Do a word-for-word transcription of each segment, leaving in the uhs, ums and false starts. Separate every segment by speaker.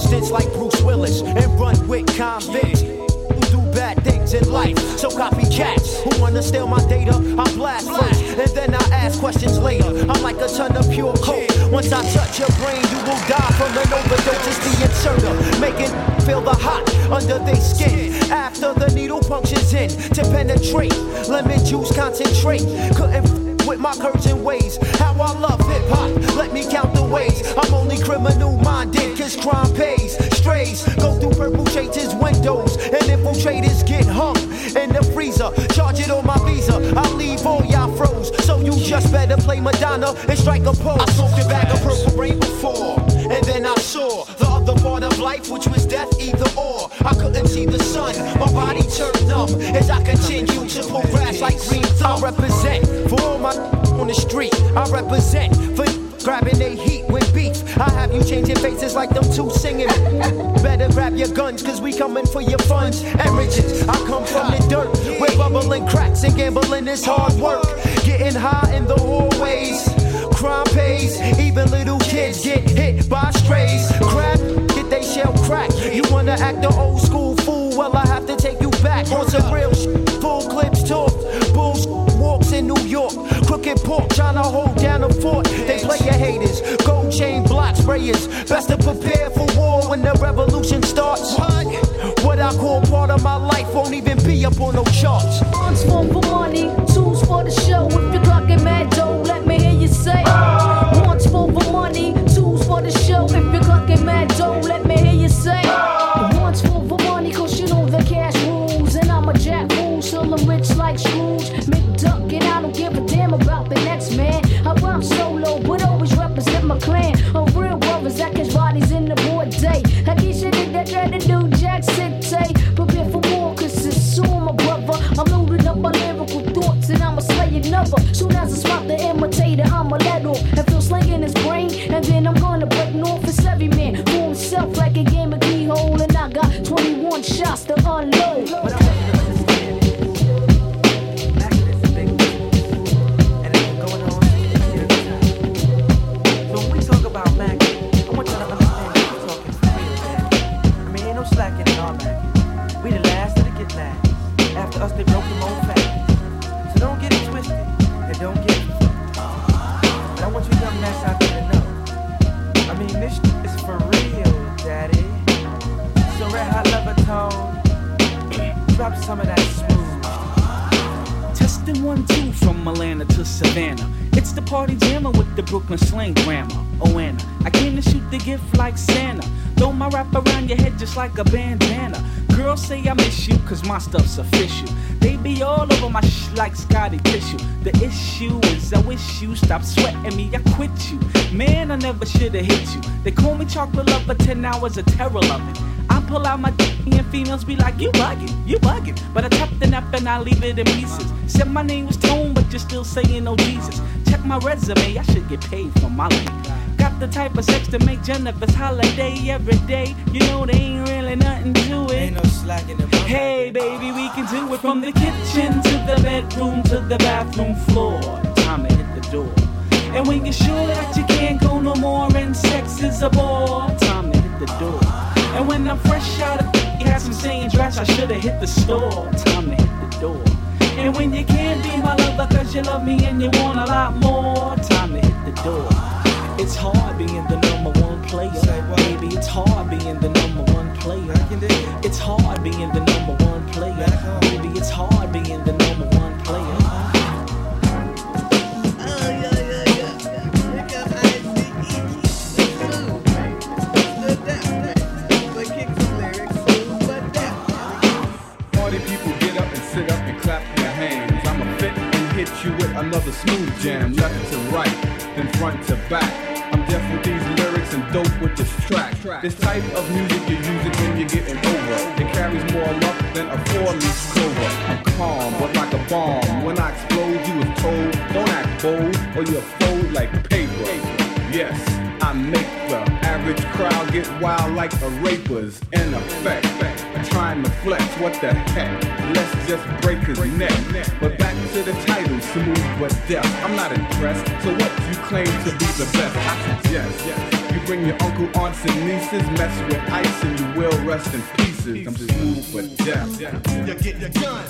Speaker 1: stints like Bruce Willis and run with convicts who do bad things in life. So copycats who wanna steal my data, I blast first, and then I ask questions later. I'm like a ton of pure coke. Once I touch your brain, you will die from an overdose. It's the inserter, making feel the hot under their skin. After the needle punctures in to penetrate, lemon juice concentrate. Couldn't with my curves and ways. How I love hip hop, let me count the ways. I'm only criminal minded, cause crime pays. Strays go through purple shades' windows, and infiltrators get hung in the freezer. Charge it on my visa, I'll leave all y'all froze. So you just better play Madonna and strike a pose. I smoked a bag of purple rain before, and then I saw the other part of life, which was death, either or. I couldn't see the sun, my body turned numb as I continue to progress like green thumb. I represent for all my on the street. I represent for grabbing they heat with beef. I have you changing faces like them two singing. Better grab your guns, cause we coming for your funds and riches. I come from the dirt where bubbling cracks and gambling is hard work. Getting high in the hallways, crime pays. Even little kids get hit by strays. Crap, get they shell crack. You wanna act the old school fool? Well, I have to take you back on some real shit. Full clips talk, bullshit walks in New York. Crooked pork trying to hold down a fort. They play your haters, gold chain block sprayers. Best to prepare for war when the revolution starts. What I call part of my life won't even be up on no charts.
Speaker 2: One's for money, two's for the show. If you're clocking mad dough, let me hear you say. One's for money, two's for the show. If you're clocking mad dough, let me hear you say. One's for money, cause you know the cash rules. And I'm a jack fool, still I'm rich like Scrooge. McDuck, and I don't give a damn about the next man. I rhyme solo, but always represent my clan. A real brothers that catch bodies in the broad day. I get shit that try to do Jack City. Prepare for war, cause it's soon, my brother. I'm loading up my lyrical thoughts, and I'ma slay another. Soon as I spot the imitator, I'ma let off and feel slinging his brain. And then I'm gonna break north. It's every man for himself like a game of keyhole. And I got twenty-one shots to unload.
Speaker 3: Us they broke them old fast. So don't get it twisted and don't get it fucked. But I want you young mess out there to know. I mean, this is for real, daddy. So red hot lover tone, drop some of that smooth.
Speaker 4: Testing one two from Atlanta to Savannah. It's the party jammer with the Brooklyn slang grammar. Oh Anna, I came to shoot the gift like Santa. Throw my rap around your head just like a bandana. Girls say I miss you, cause my stuff's official. They be all over my sh like Scotty Tissue. The issue is I wish you stop sweating me, I quit you. Man, I never should've hit you. They call me chocolate lover, ten hours of terror loving. I pull out my d and females be like, you bugging, you bugging. But I tap the nap and I leave it in pieces. Said my name was Tone, but you're still saying oh Jesus. Check my resume, I should get paid for my life. Got the type of sex to make Jennifer's holiday every day. You know there ain't really nothing to it.
Speaker 3: Ain't no slack in the bum.
Speaker 4: Hey baby, we can do it from the kitchen to the bedroom to the bathroom floor. Time to hit the door. And when you're sure that you can't go no more and sex is a bore, time to hit the door. And when I'm fresh out of you had some saying dress, I should've hit the store. Time to hit the door. And when you can't be my lover cause you love me and you want a lot more, time to hit the door. It's hard being the number one player. Baby, it's hard being the number one player. It's hard being the number one player. Baby, it's hard being the number one player.
Speaker 5: Party people get up and sit up and clap their hands. I'ma fit and hit you with another smooth jam. Left to right, then front to back. I'm deaf with these lyrics and dope with this track. This type of music you're using when you're getting over. It carries more luck than a four-leaf clover. I'm calm, but like a bomb. When I explode, you was told, don't act bold, or you'll fold like paper. Yes, I make the average crowd get wild like a raper's in effect. trying to flex. What the heck? Let's just break his neck. But back to the title, smooth but deaf. I'm not impressed. So what you claim to be the best? I suggest you bring your uncle, aunts, and nieces, mess with ice, and you will rest in pieces. I'm smooth but deaf.
Speaker 6: You get your gun.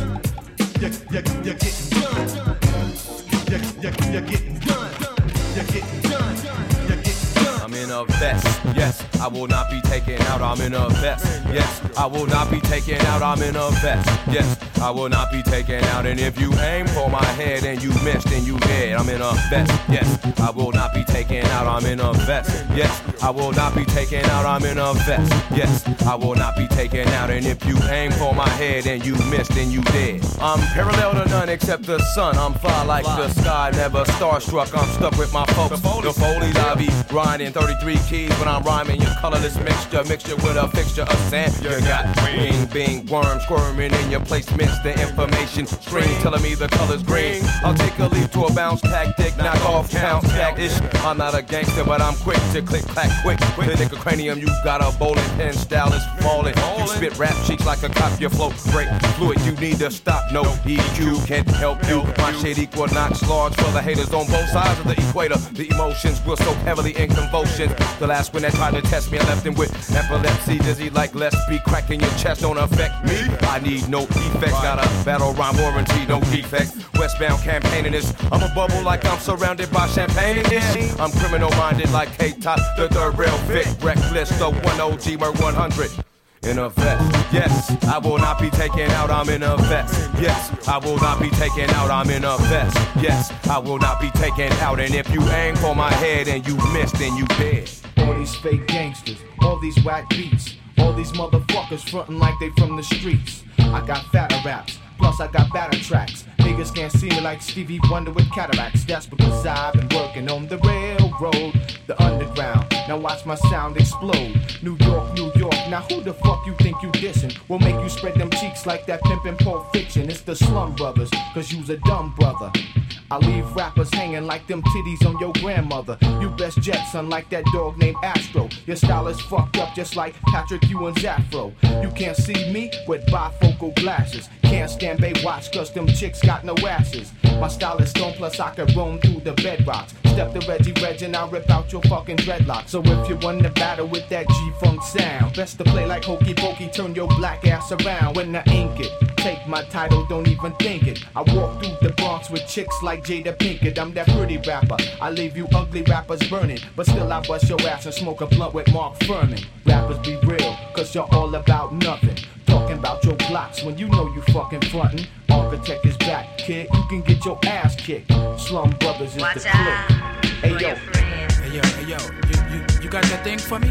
Speaker 6: You you you getting done. You you you getting done. You getting done. You getting done.
Speaker 7: I'm in a vest, yes, I will not be taken out, I'm in a vest, yes, I will not be taken out, I'm in a vest, yes, I will not be taken out, and if you aim for my head and you miss, then you dead, I'm in a vest, yes, I will not be taken out, I'm in a vest, yes, I will not be taken out, I'm in a vest, yes, I will not be taken out, and if you aim for my head and you miss, then you dead. I'm parallel to none except the sun, I'm fly like the sky, never starstruck, I'm stuck with my folks, the Foley's, I be grinding thirty-three keys when I'm rhyming your colorless mixture, mixture with a fixture of sand. You got wing, bing, worm squirming in your placements, the information stream telling me the color's green. I'll take a leap to a bounce tactic, knock off, count, stack ish. I'm not a gangster, but I'm quick to click, clack, quick. The nickel cranium, you got a bowling pin style is falling. You spit rap cheeks like a cop, your flow break fluid. You need to stop, no E Q can't help you. My shade equinox large for the haters on both sides of the equator. The emotions will so heavily in convulsions. The last one that tried to test me, I left him with epilepsy. Dizzy like let's be cracking your chest don't affect me. I need no effects, got a battle rhyme warranty, no defects. Westbound campaigning this, I'm a bubble like I'm surrounded by champagne. Yeah. I'm criminal minded like K-Top, the third real fit. Reckless, the one O G, Mer one hundred. In a vest, yes, I will not be taken out, I'm in a vest. Yes, I will not be taken out, I'm in a vest. Yes, I will not be taken out, and if you aim for my head and you miss, then you dead.
Speaker 8: All these fake gangsters, all these whack beats, all these motherfuckers frontin' like they from the streets. I got fatter raps, plus I got batter tracks. Niggas can't see me like Stevie Wonder with cataracts. That's because I've been working on the railroad, the underground. Now watch my sound explode. New York, New York, now who the fuck you think you dissing? We'll make you spread them cheeks like that pimpin' Pulp Fiction. It's the Slum Brothers, cause you's a dumb brother. I leave rappers hanging like them titties on your grandmother. You best jet, son, like that dog named Astro. Your style is fucked up just like Patrick Ewing's afro. You can't see me with bifocal glasses. Can't stand Baywatch cause them chicks got no asses. My style is stone plus I can roam through the bedrocks. Step to Reggie Reg and I'll rip out your fucking dreadlocks. So if you want to battle with that G-Funk sound, best to play like Hokey Pokey, turn your black ass around. When I ink it, take my title, don't even think it. I walk through the Bronx with chicks like Jada Pinkett. I'm that pretty rapper, I leave you ugly rappers burning. But still I bust your ass and smoke a blunt with Mark Furman. Rappers be real, cause you're all about nothing. Talking about your blocks when you know you fucking frontin'. Architect is back, kid, you can get your ass kicked. Slum Brothers is
Speaker 9: Watch
Speaker 8: the clique. Hey yo,
Speaker 9: hey
Speaker 10: yo, hey yo, you, you, you got that thing for me?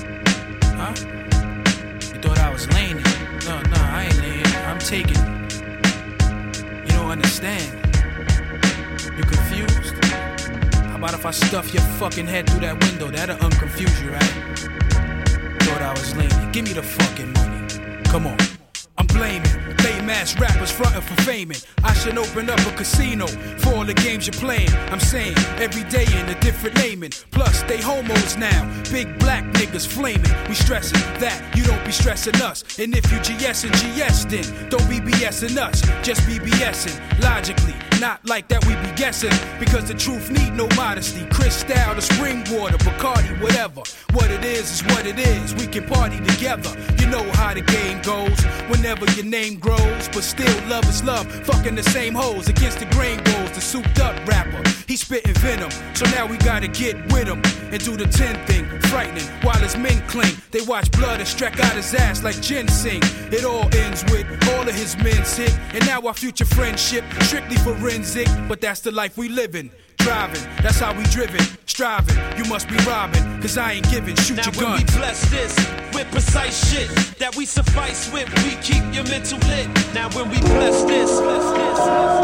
Speaker 10: Huh? You thought I was laying it? No, no, I ain't laying it, I'm taking it. You don't understand. You confused? How about if I stuff your fucking head through that window? That'll unconfuse you, right? Thought I was laying it, give me the fucking money. Come on. I'm blaming lame ass rappers frontin' for faming. I should open up a casino for all the games you're playing. I'm saying every day in a different naming. Plus they homos now, big black niggas flaming. We stressin' that you don't be stressin' us. And if you GSin' G S then don't be BSing us. Just be BSing logically, not like that we be guessing. Because the truth need no modesty. Cristal, the spring water, Bacardi, whatever. What it is is what it is. We can party together. You know how the game goes. Whenever your name grows, but still love is love. Fucking the same hoes against the grain goes. The souped up rapper, he spitting venom. So now we gotta get with him and do the ten thing. Frightening while his men cling. They watch blood and streck out his ass like ginseng. It all ends with all of his men sick. And now our future friendship strictly forensic. But that's the life we living. Driving, that's how we driven. Striving, you must be robbing. Cause I ain't giving, shoot
Speaker 11: now
Speaker 10: your gun.
Speaker 11: Now when we bless this with precise shit that we suffice with, we keep your mental lit. Now when we bless this, bless this,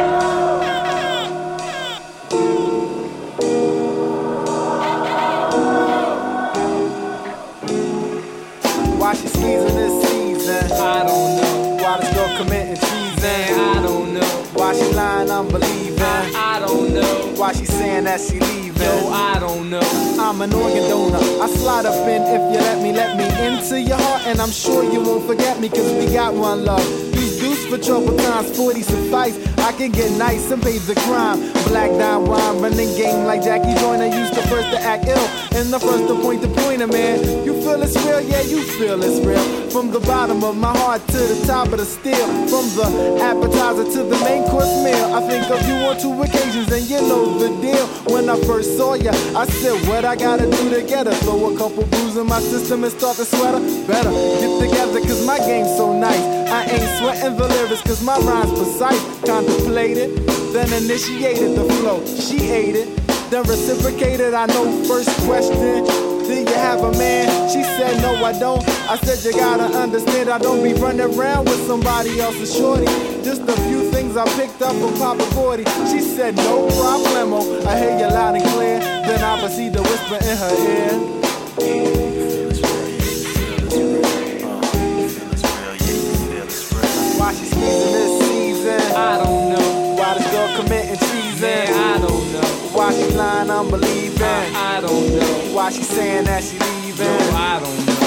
Speaker 3: Why she squeezing this season? I don't know. Why this girl committing treason? I don't know. Why she lying unbelieving? I, I don't know. Why she saying that she leaving? Yo, I don't know. I
Speaker 9: I'm an organ donor. I slide up in if you let me, let me into your heart. And I'm sure you won't forget me, cause we got one love. Deuce deuce for trouble times, forty suffice. I can get nice and bathe the crime. Black dime wine, running game like Jackie Joyner used to first to act ill. And the first to point the pointer, man. You feel it's real, yeah, you feel it's real. From the bottom of my heart to the top of the steel. From the appetizer to the main course meal. I think of you on two occasions and you know the deal. When I first saw ya, I said, what I gotta do to get her? Throw a couple brews in my system and start to sweat her. Better get together cause my game's so nice. I ain't sweating the lyrics cause my rhyme's precise. Contemplated, then initiated the flow. She ate it, then reciprocated. I know first question, do you have a man? She said no I don't. I said you gotta understand I don't be running around with somebody else's shorty. Just a few things I picked up from Papa forty. She said no problemo. I hear you loud and clear. Then I proceed to whisper in her ear. Why she squeezing this season? I don't know. Why this girl committing treason? Man, I don't know. Why she lying unbelieving? I, I don't know. Why she saying that she leaving? No, I don't know.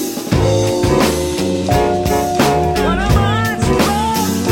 Speaker 9: What am I supposed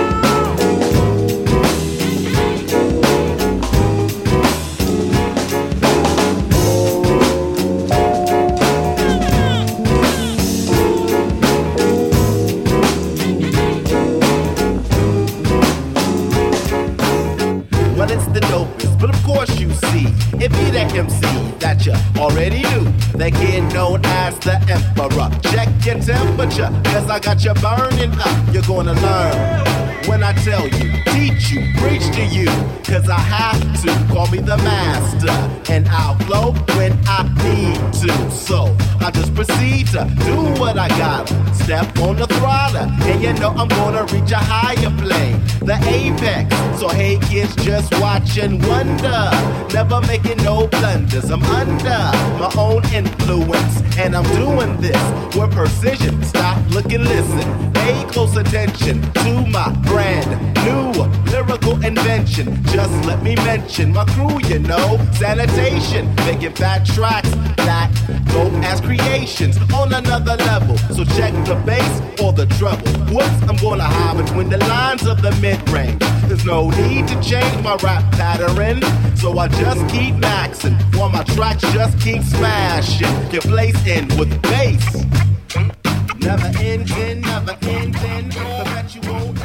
Speaker 6: Well, it's the dopest, but of course you see, it be that M C that you already knew. That kid known as the Emperor. Check your temperature, cause I got you burning up. You're gonna learn when I tell you, teach you, preach to you. Cause I have to, call me the master. And I'll flow when I need to. So I just proceed to do what I gotta. Step on the throttle, and you know I'm gonna reach a higher plane, the apex. So hey kids, just watch and wonder. Never making no blunders. I'm under my own influence, and I'm doing this with precision. Stop, look and listen. Pay close attention to my brand new lyrical invention. Just let me mention my crew, you know, sanitation, making fat tracks that dope as creations on another level. So check the bass or the treble. Whoops, I'm gonna hide between the lines of the mid-range. There's no need to change my rap pattern, so I just keep maxing while my tracks just keep smashing. Your place in with bass, never ending, never ending. I bet you won't